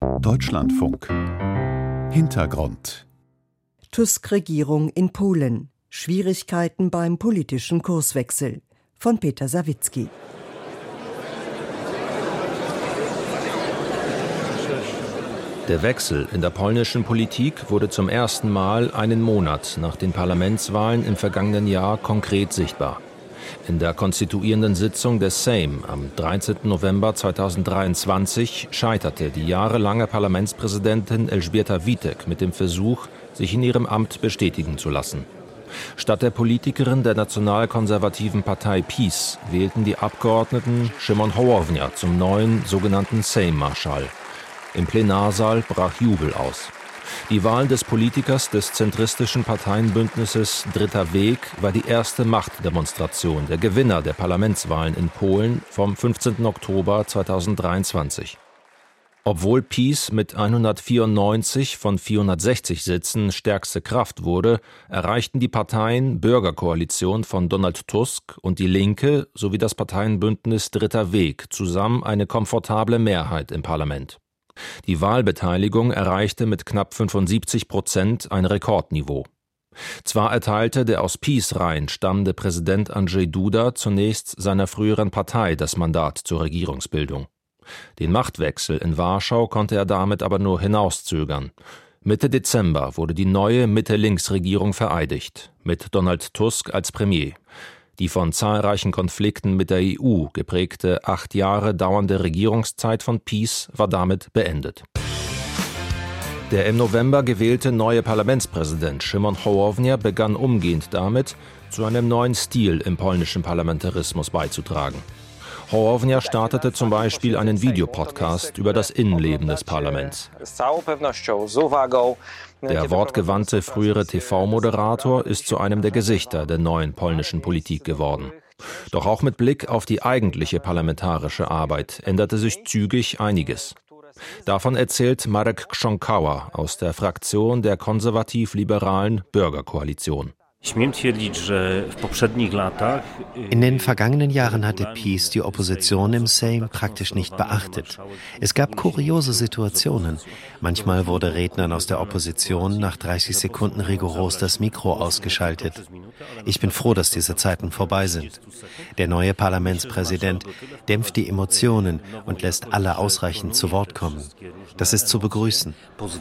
Deutschlandfunk. Hintergrund. Tusk-Regierung in Polen. Schwierigkeiten beim politischen Kurswechsel. Von Peter Sawicki. Der Wechsel in der polnischen Politik wurde zum ersten Mal einen Monat nach den Parlamentswahlen im vergangenen Jahr konkret sichtbar. In der konstituierenden Sitzung des Sejm am 13. November 2023 scheiterte die jahrelange Parlamentspräsidentin Elżbieta Witek mit dem Versuch, sich in ihrem Amt bestätigen zu lassen. Statt der Politikerin der nationalkonservativen Partei PiS wählten die Abgeordneten Szymon Hołownia zum neuen sogenannten Sejm-Marschall. Im Plenarsaal brach Jubel aus. Die Wahl des Politikers des zentristischen Parteienbündnisses Dritter Weg war die erste Machtdemonstration der Gewinner der Parlamentswahlen in Polen vom 15. Oktober 2023. Obwohl PiS mit 194 von 460 Sitzen stärkste Kraft wurde, erreichten die Parteien Bürgerkoalition von Donald Tusk und die Linke sowie das Parteienbündnis Dritter Weg zusammen eine komfortable Mehrheit im Parlament. Die Wahlbeteiligung erreichte mit knapp 75% ein Rekordniveau. Zwar erteilte der aus PiS-Reihen stammende Präsident Andrzej Duda zunächst seiner früheren Partei das Mandat zur Regierungsbildung. Den Machtwechsel in Warschau konnte er damit aber nur hinauszögern. Mitte Dezember wurde die neue Mitte-Links-Regierung vereidigt, mit Donald Tusk als Premier. Die von zahlreichen Konflikten mit der EU geprägte 8 Jahre dauernde Regierungszeit von PiS war damit beendet. Der im November gewählte neue Parlamentspräsident Szymon Hołownia begann umgehend damit, zu einem neuen Stil im polnischen Parlamentarismus beizutragen. Hołownia startete zum Beispiel einen Videopodcast über das Innenleben des Parlaments. Der wortgewandte frühere TV-Moderator ist zu einem der Gesichter der neuen polnischen Politik geworden. Doch auch mit Blick auf die eigentliche parlamentarische Arbeit änderte sich zügig einiges. Davon erzählt Marek Krząkała aus der Fraktion der konservativ-liberalen Bürgerkoalition. In den vergangenen Jahren hatte PiS die Opposition im Sejm praktisch nicht beachtet. Es gab kuriose Situationen. Manchmal wurde Rednern aus der Opposition nach 30 Sekunden rigoros das Mikro ausgeschaltet. Ich bin froh, dass diese Zeiten vorbei sind. Der neue Parlamentspräsident dämpft die Emotionen und lässt alle ausreichend zu Wort kommen. Das ist zu begrüßen.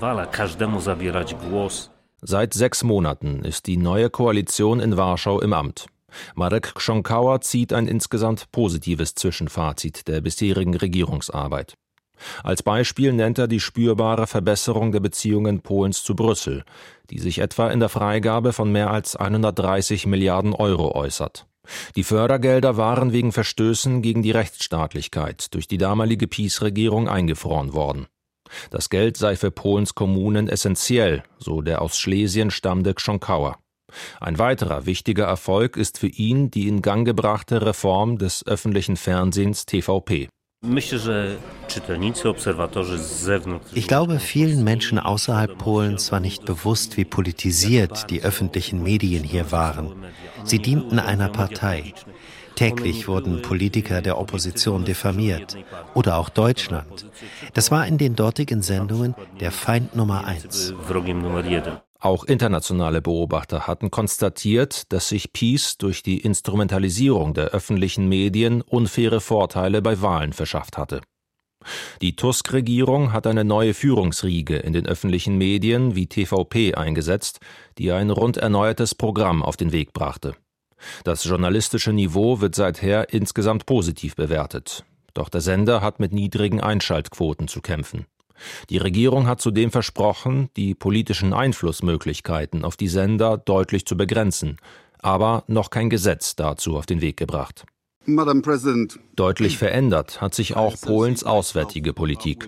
Seit 6 Monaten ist die neue Koalition in Warschau im Amt. Marek Krząkała zieht ein insgesamt positives Zwischenfazit der bisherigen Regierungsarbeit. Als Beispiel nennt er die spürbare Verbesserung der Beziehungen Polens zu Brüssel, die sich etwa in der Freigabe von mehr als 130 Milliarden Euro äußert. Die Fördergelder waren wegen Verstößen gegen die Rechtsstaatlichkeit durch die damalige PiS-Regierung eingefroren worden. Das Geld sei für Polens Kommunen essentiell, so der aus Schlesien stammende Krząkała. Ein weiterer wichtiger Erfolg ist für ihn die in Gang gebrachte Reform des öffentlichen Fernsehens TVP. Ich glaube, vielen Menschen außerhalb Polens war nicht bewusst, wie politisiert die öffentlichen Medien hier waren. Sie dienten einer Partei. Täglich wurden Politiker der Opposition diffamiert. Oder auch Deutschland. Das war in den dortigen Sendungen der Feind Nummer 1. Auch internationale Beobachter hatten konstatiert, dass sich PiS durch die Instrumentalisierung der öffentlichen Medien unfaire Vorteile bei Wahlen verschafft hatte. Die Tusk-Regierung hat eine neue Führungsriege in den öffentlichen Medien wie TVP eingesetzt, die ein rund erneuertes Programm auf den Weg brachte. Das journalistische Niveau wird seither insgesamt positiv bewertet. Doch der Sender hat mit niedrigen Einschaltquoten zu kämpfen. Die Regierung hat zudem versprochen, die politischen Einflussmöglichkeiten auf die Sender deutlich zu begrenzen, aber noch kein Gesetz dazu auf den Weg gebracht. Deutlich verändert hat sich auch Polens auswärtige Politik.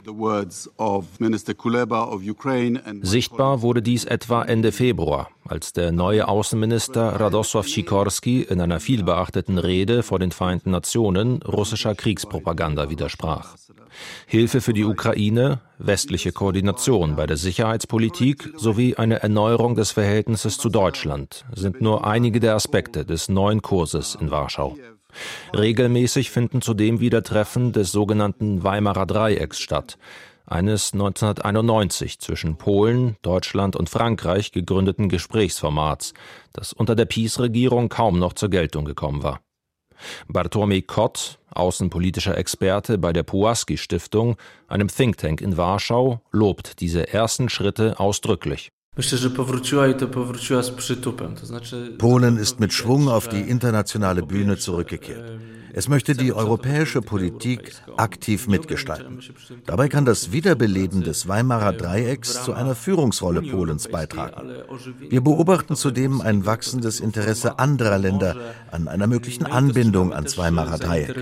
Sichtbar wurde dies etwa Ende Februar, als der neue Außenminister Radosław Sikorski in einer vielbeachteten Rede vor den Vereinten Nationen russischer Kriegspropaganda widersprach. Hilfe für die Ukraine, westliche Koordination bei der Sicherheitspolitik sowie eine Erneuerung des Verhältnisses zu Deutschland sind nur einige der Aspekte des neuen Kurses in Warschau. Regelmäßig finden zudem wieder Treffen des sogenannten Weimarer Dreiecks statt. eines 1991 zwischen Polen, Deutschland und Frankreich gegründeten Gesprächsformats, das unter der PiS-Regierung kaum noch zur Geltung gekommen war. Bartłomiej Kot, außenpolitischer Experte bei der Pułaski-Stiftung, einem Think Tank in Warschau, lobt diese ersten Schritte ausdrücklich. Polen ist mit Schwung auf die internationale Bühne zurückgekehrt. Es möchte die europäische Politik aktiv mitgestalten. Dabei kann das Wiederbeleben des Weimarer Dreiecks zu einer Führungsrolle Polens beitragen. Wir beobachten zudem ein wachsendes Interesse anderer Länder an einer möglichen Anbindung ans Weimarer Dreieck.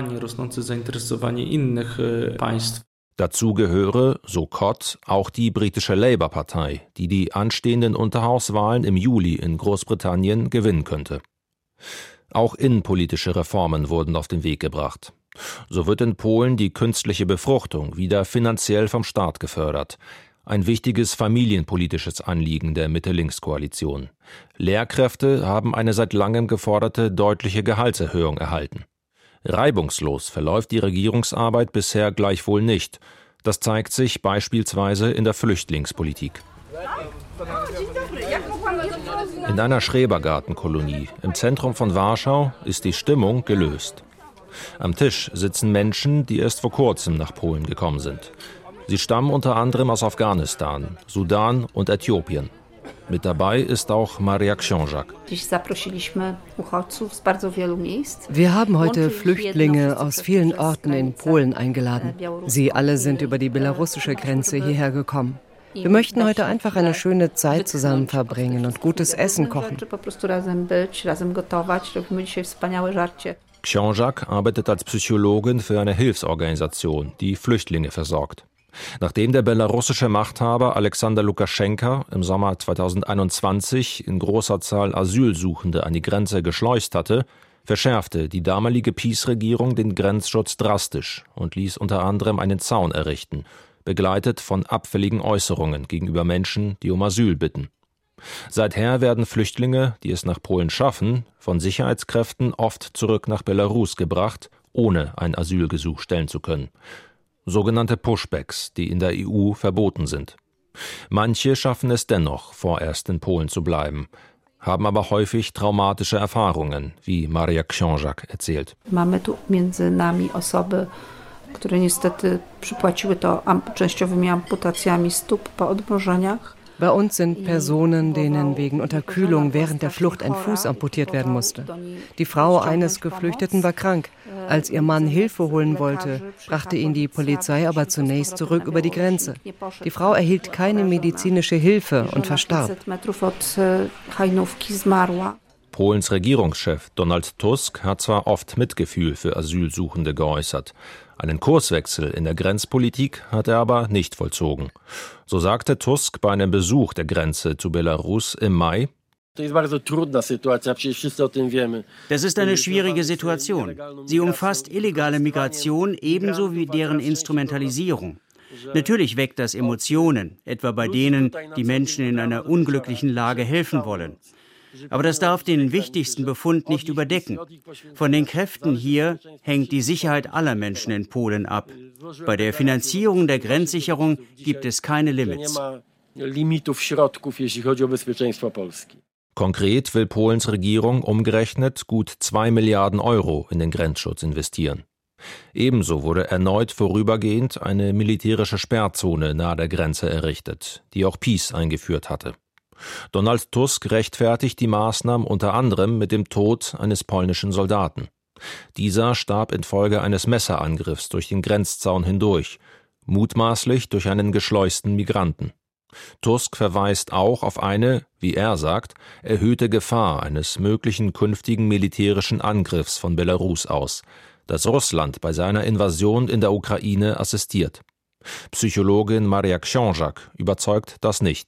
Dazu gehöre, so Kot, auch die britische Labour-Partei, die die anstehenden Unterhauswahlen im Juli in Großbritannien gewinnen könnte. Auch innenpolitische Reformen wurden auf den Weg gebracht. So wird in Polen die künstliche Befruchtung wieder finanziell vom Staat gefördert. Ein wichtiges familienpolitisches Anliegen der Mitte-Links-Koalition. Lehrkräfte haben eine seit langem geforderte deutliche Gehaltserhöhung erhalten. Reibungslos verläuft die Regierungsarbeit bisher gleichwohl nicht. Das zeigt sich beispielsweise in der Flüchtlingspolitik. In einer Schrebergartenkolonie im Zentrum von Warschau ist die Stimmung gelöst. Am Tisch sitzen Menschen, die erst vor kurzem nach Polen gekommen sind. Sie stammen unter anderem aus Afghanistan, Sudan und Äthiopien. Mit dabei ist auch Maria Książak. Wir haben heute Flüchtlinge aus vielen Orten in Polen eingeladen. Sie alle sind über die belarussische Grenze hierher gekommen. Wir möchten heute einfach eine schöne Zeit zusammen verbringen und gutes Essen kochen. Książak arbeitet als Psychologin für eine Hilfsorganisation, die Flüchtlinge versorgt. Nachdem der belarussische Machthaber Alexander Lukaschenka im Sommer 2021 in großer Zahl Asylsuchende an die Grenze geschleust hatte, verschärfte die damalige PiS-Regierung den Grenzschutz drastisch und ließ unter anderem einen Zaun errichten, begleitet von abfälligen Äußerungen gegenüber Menschen, die um Asyl bitten. Seither werden Flüchtlinge, die es nach Polen schaffen, von Sicherheitskräften oft zurück nach Belarus gebracht, ohne ein Asylgesuch stellen zu können. Sogenannte Pushbacks, die in der EU verboten sind. Manche schaffen es dennoch, vorerst in Polen zu bleiben, haben aber häufig traumatische Erfahrungen, wie Maria Książak erzählt. Mamy tu między nami osoby, które niestety przypłaciły to częściowymi amputacjami stóp po odmrożeniach. Bei uns sind Personen, denen wegen Unterkühlung während der Flucht ein Fuß amputiert werden musste. Die Frau eines Geflüchteten war krank. Als ihr Mann Hilfe holen wollte, brachte ihn die Polizei aber zunächst zurück über die Grenze. Die Frau erhielt keine medizinische Hilfe und verstarb. Polens Regierungschef Donald Tusk hat zwar oft Mitgefühl für Asylsuchende geäußert. Einen Kurswechsel in der Grenzpolitik hat er aber nicht vollzogen. So sagte Tusk bei einem Besuch der Grenze zu Belarus im Mai: Das ist eine schwierige Situation. Sie umfasst illegale Migration ebenso wie deren Instrumentalisierung. Natürlich weckt das Emotionen, etwa bei denen, die Menschen in einer unglücklichen Lage helfen wollen. Aber das darf den wichtigsten Befund nicht überdecken. Von den Kräften hier hängt die Sicherheit aller Menschen in Polen ab. Bei der Finanzierung der Grenzsicherung gibt es keine Limits. Konkret will Polens Regierung umgerechnet gut 2 Milliarden Euro in den Grenzschutz investieren. Ebenso wurde erneut vorübergehend eine militärische Sperrzone nahe der Grenze errichtet, die auch PiS eingeführt hatte. Donald Tusk rechtfertigt die Maßnahmen unter anderem mit dem Tod eines polnischen Soldaten. Dieser starb infolge eines Messerangriffs durch den Grenzzaun hindurch, mutmaßlich durch einen geschleusten Migranten. Tusk verweist auch auf eine, wie er sagt, erhöhte Gefahr eines möglichen künftigen militärischen Angriffs von Belarus aus, das Russland bei seiner Invasion in der Ukraine assistiert. Psychologin Maria Książak überzeugt das nicht.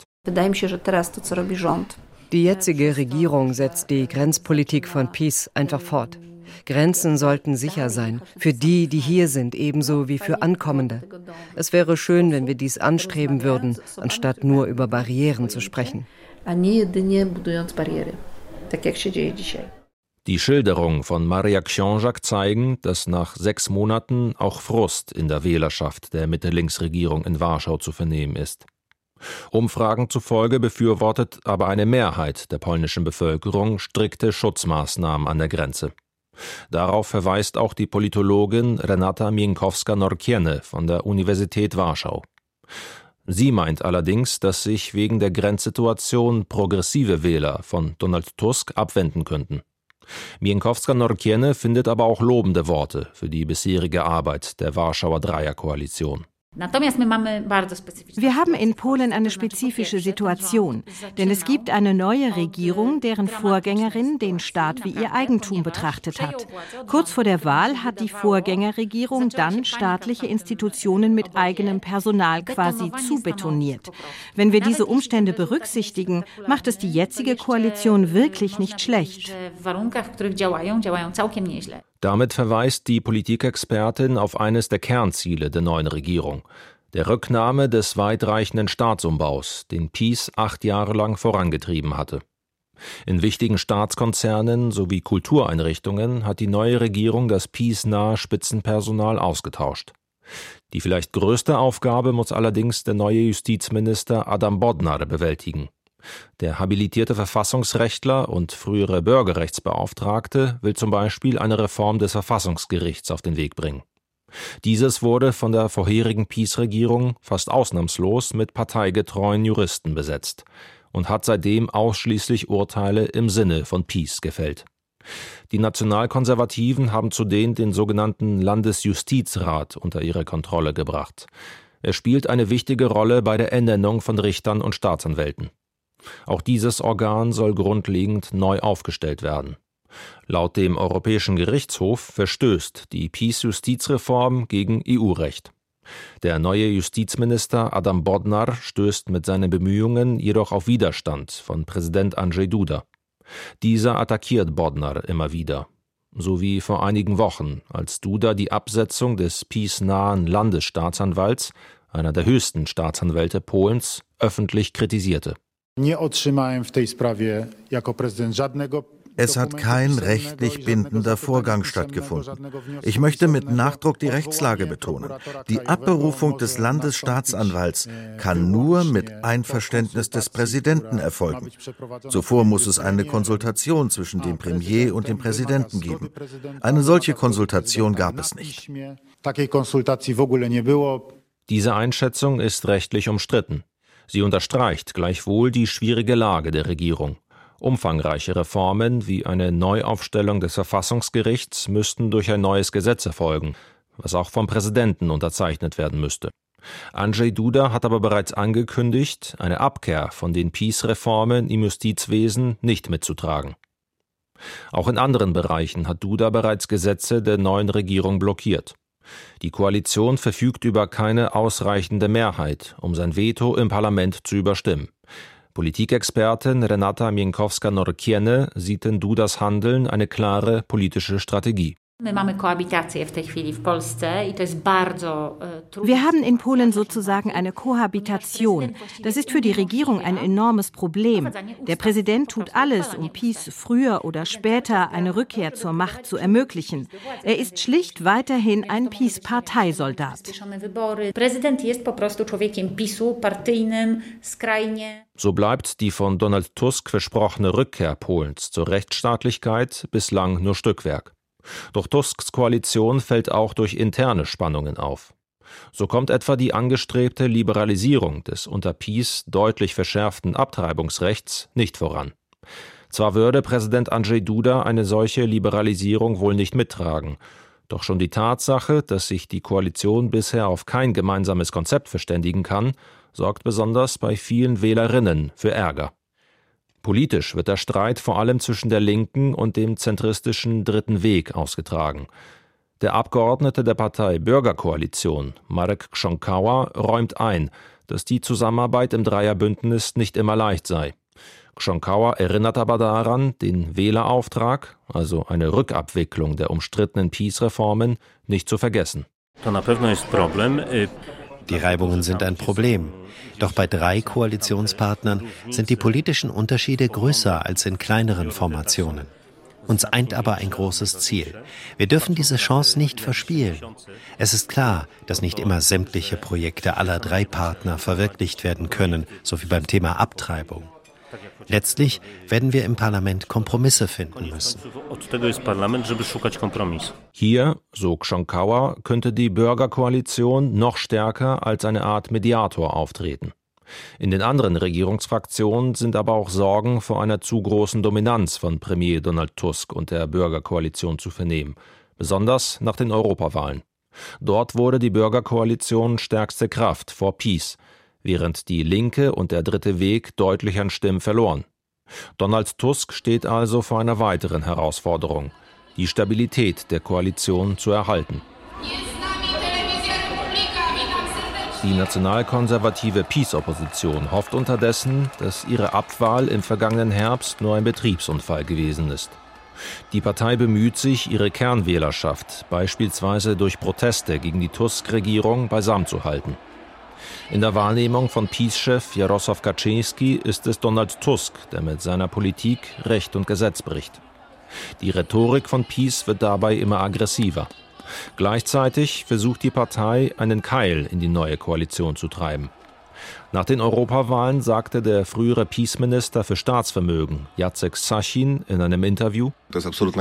Die jetzige Regierung setzt die Grenzpolitik von PiS einfach fort. Grenzen sollten sicher sein, für die, die hier sind, ebenso wie für Ankommende. Es wäre schön, wenn wir dies anstreben würden, anstatt nur über Barrieren zu sprechen. Die Schilderungen von Maria Książak zeigen, dass nach 6 Monaten auch Frust in der Wählerschaft der Mitte-Links-Regierung in Warschau zu vernehmen ist. Umfragen zufolge befürwortet aber eine Mehrheit der polnischen Bevölkerung strikte Schutzmaßnahmen an der Grenze. Darauf verweist auch die Politologin Renata Miękowska-Norkiene von der Universität Warschau. Sie meint allerdings, dass sich wegen der Grenzsituation progressive Wähler von Donald Tusk abwenden könnten. Miękowska-Norkiene findet aber auch lobende Worte für die bisherige Arbeit der Warschauer Dreierkoalition. Wir haben in Polen eine spezifische Situation, denn es gibt eine neue Regierung, deren Vorgängerin den Staat wie ihr Eigentum betrachtet hat. Kurz vor der Wahl hat die Vorgängerregierung dann staatliche Institutionen mit eigenem Personal quasi zubetoniert. Wenn wir diese Umstände berücksichtigen, macht es die jetzige Koalition wirklich nicht schlecht. Damit verweist die Politikexpertin auf eines der Kernziele der neuen Regierung, der Rücknahme des weitreichenden Staatsumbaus, den PiS 8 Jahre lang vorangetrieben hatte. In wichtigen Staatskonzernen sowie Kultureinrichtungen hat die neue Regierung das PiS-nahe Spitzenpersonal ausgetauscht. Die vielleicht größte Aufgabe muss allerdings der neue Justizminister Adam Bodnar bewältigen. Der habilitierte Verfassungsrechtler und frühere Bürgerrechtsbeauftragte will zum Beispiel eine Reform des Verfassungsgerichts auf den Weg bringen. Dieses wurde von der vorherigen PiS-Regierung fast ausnahmslos mit parteigetreuen Juristen besetzt und hat seitdem ausschließlich Urteile im Sinne von PiS gefällt. Die Nationalkonservativen haben zudem den sogenannten Landesjustizrat unter ihre Kontrolle gebracht. Er spielt eine wichtige Rolle bei der Ernennung von Richtern und Staatsanwälten. Auch dieses Organ soll grundlegend neu aufgestellt werden. Laut dem Europäischen Gerichtshof verstößt die PiS-Justizreform gegen EU-Recht. Der neue Justizminister Adam Bodnar stößt mit seinen Bemühungen jedoch auf Widerstand von Präsident Andrzej Duda. Dieser attackiert Bodnar immer wieder. So wie vor einigen Wochen, als Duda die Absetzung des PiS-nahen Landesstaatsanwalts, einer der höchsten Staatsanwälte Polens, öffentlich kritisierte. Es hat kein rechtlich bindender Vorgang stattgefunden. Ich möchte mit Nachdruck die Rechtslage betonen. Die Abberufung des Landesstaatsanwalts kann nur mit Einverständnis des Präsidenten erfolgen. Zuvor muss es eine Konsultation zwischen dem Premier und dem Präsidenten geben. Eine solche Konsultation gab es nicht. Diese Einschätzung ist rechtlich umstritten. Sie unterstreicht gleichwohl die schwierige Lage der Regierung. Umfangreiche Reformen wie eine Neuaufstellung des Verfassungsgerichts müssten durch ein neues Gesetz erfolgen, was auch vom Präsidenten unterzeichnet werden müsste. Andrzej Duda hat aber bereits angekündigt, eine Abkehr von den PiS-Reformen im Justizwesen nicht mitzutragen. Auch in anderen Bereichen hat Duda bereits Gesetze der neuen Regierung blockiert. Die Koalition verfügt über keine ausreichende Mehrheit, um sein Veto im Parlament zu überstimmen. Politikexpertin Renata Miękowska-Norkiene sieht in Dudas Handeln eine klare politische Strategie. Wir haben in Polen sozusagen eine Kohabitation. Das ist für die Regierung ein enormes Problem. Der Präsident tut alles, um PiS früher oder später eine Rückkehr zur Macht zu ermöglichen. Er ist schlicht weiterhin ein PiS-Parteisoldat. So bleibt die von Donald Tusk versprochene Rückkehr Polens zur Rechtsstaatlichkeit bislang nur Stückwerk. Doch Tusks Koalition fällt auch durch interne Spannungen auf. So kommt etwa die angestrebte Liberalisierung des unter PiS deutlich verschärften Abtreibungsrechts nicht voran. Zwar würde Präsident Andrzej Duda eine solche Liberalisierung wohl nicht mittragen, doch schon die Tatsache, dass sich die Koalition bisher auf kein gemeinsames Konzept verständigen kann, sorgt besonders bei vielen Wählerinnen für Ärger. Politisch wird der Streit vor allem zwischen der Linken und dem zentristischen Dritten Weg ausgetragen. Der Abgeordnete der Partei Bürgerkoalition, Marek Krząkała, räumt ein, dass die Zusammenarbeit im Dreierbündnis nicht immer leicht sei. Krząkała erinnert aber daran, den Wählerauftrag, also eine Rückabwicklung der umstrittenen PiS-Reformen, nicht zu vergessen. Die Reibungen sind ein Problem. Doch bei 3 Koalitionspartnern sind die politischen Unterschiede größer als in kleineren Formationen. Uns eint aber ein großes Ziel. Wir dürfen diese Chance nicht verspielen. Es ist klar, dass nicht immer sämtliche Projekte aller 3 Partner verwirklicht werden können, so wie beim Thema Abtreibung. Letztlich werden wir im Parlament Kompromisse finden müssen. Hier, so Kschonkauer, könnte die Bürgerkoalition noch stärker als eine Art Mediator auftreten. In den anderen Regierungsfraktionen sind aber auch Sorgen vor einer zu großen Dominanz von Premier Donald Tusk und der Bürgerkoalition zu vernehmen, besonders nach den Europawahlen. Dort wurde die Bürgerkoalition stärkste Kraft vor PiS, während die Linke und der Dritte Weg deutlich an Stimmen verloren. Donald Tusk steht also vor einer weiteren Herausforderung, die Stabilität der Koalition zu erhalten. Die nationalkonservative PiS-Opposition hofft unterdessen, dass ihre Abwahl im vergangenen Herbst nur ein Betriebsunfall gewesen ist. Die Partei bemüht sich, ihre Kernwählerschaft beispielsweise durch Proteste gegen die Tusk-Regierung beisammen zu halten. In der Wahrnehmung von PiS-Chef Jarosław Kaczyński ist es Donald Tusk, der mit seiner Politik Recht und Gesetz bricht. Die Rhetorik von PiS wird dabei immer aggressiver. Gleichzeitig versucht die Partei, einen Keil in die neue Koalition zu treiben. Nach den Europawahlen sagte der frühere PiS-Minister für Staatsvermögen, Jacek Sasin, in einem Interview: Der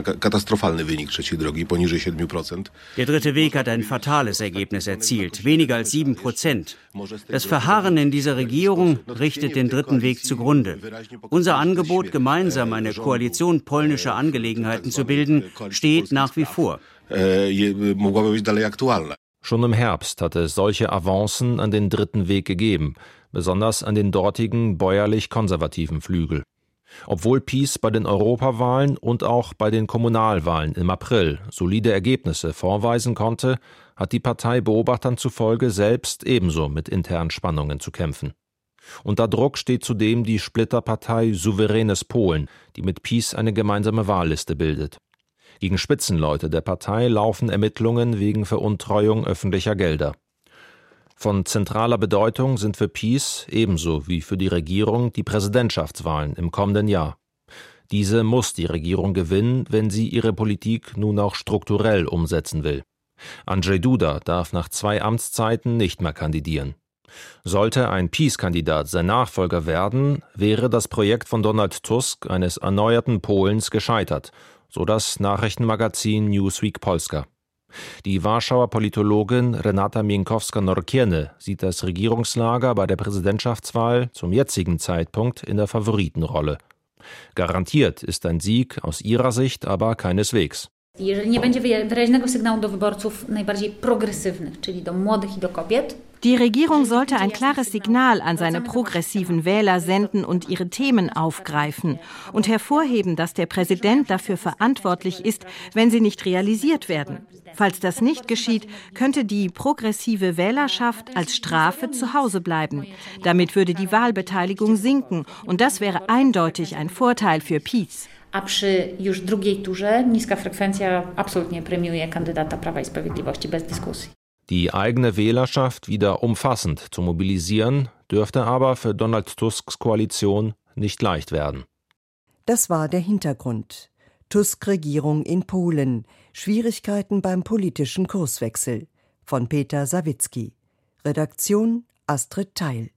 Dritte Weg hat ein fatales Ergebnis erzielt, weniger als 7%. Das Verharren in dieser Regierung richtet den Dritten Weg zugrunde. Unser Angebot, gemeinsam eine Koalition polnischer Angelegenheiten zu bilden, steht nach wie vor. Schon im Herbst hatte es solche Avancen an den Dritten Weg gegeben, besonders an den dortigen bäuerlich-konservativen Flügel. Obwohl PiS bei den Europawahlen und auch bei den Kommunalwahlen im April solide Ergebnisse vorweisen konnte, hat die Partei Beobachtern zufolge selbst ebenso mit internen Spannungen zu kämpfen. Unter Druck steht zudem die Splitterpartei Souveränes Polen, die mit PiS eine gemeinsame Wahlliste bildet. Gegen Spitzenleute der Partei laufen Ermittlungen wegen Veruntreuung öffentlicher Gelder. Von zentraler Bedeutung sind für PiS ebenso wie für die Regierung die Präsidentschaftswahlen im kommenden Jahr. Diese muss die Regierung gewinnen, wenn sie ihre Politik nun auch strukturell umsetzen will. Andrzej Duda darf nach 2 Amtszeiten nicht mehr kandidieren. Sollte ein PiS-Kandidat sein Nachfolger werden, wäre das Projekt von Donald Tusk eines erneuerten Polens gescheitert, so das Nachrichtenmagazin Newsweek Polska. Die Warschauer Politologin Renata Miękowska-Norkiene sieht das Regierungslager bei der Präsidentschaftswahl zum jetzigen Zeitpunkt in der Favoritenrolle. Garantiert ist ein Sieg aus ihrer Sicht aber keineswegs. Jeżeli nie będzie wyraźnego sygnału do wyborców najbardziej progresywnych, czyli do młodych i do kobiet. Die Regierung sollte ein klares Signal an seine progressiven Wähler senden und ihre Themen aufgreifen und hervorheben, dass der Präsident dafür verantwortlich ist, wenn sie nicht realisiert werden. Falls das nicht geschieht, könnte die progressive Wählerschaft als Strafe zu Hause bleiben. Damit würde die Wahlbeteiligung sinken und das wäre eindeutig ein Vorteil für PiS. A przy już drugiej turze niska frekwencja absolutnie premiuje kandydata Prawa i Sprawiedliwości bez dyskusji. Die eigene Wählerschaft wieder umfassend zu mobilisieren, dürfte aber für Donald Tusks Koalition nicht leicht werden. Das war der Hintergrund. Tusk-Regierung in Polen. Schwierigkeiten beim politischen Kurswechsel. Von Peter Sawicki. Redaktion Astrid Theil.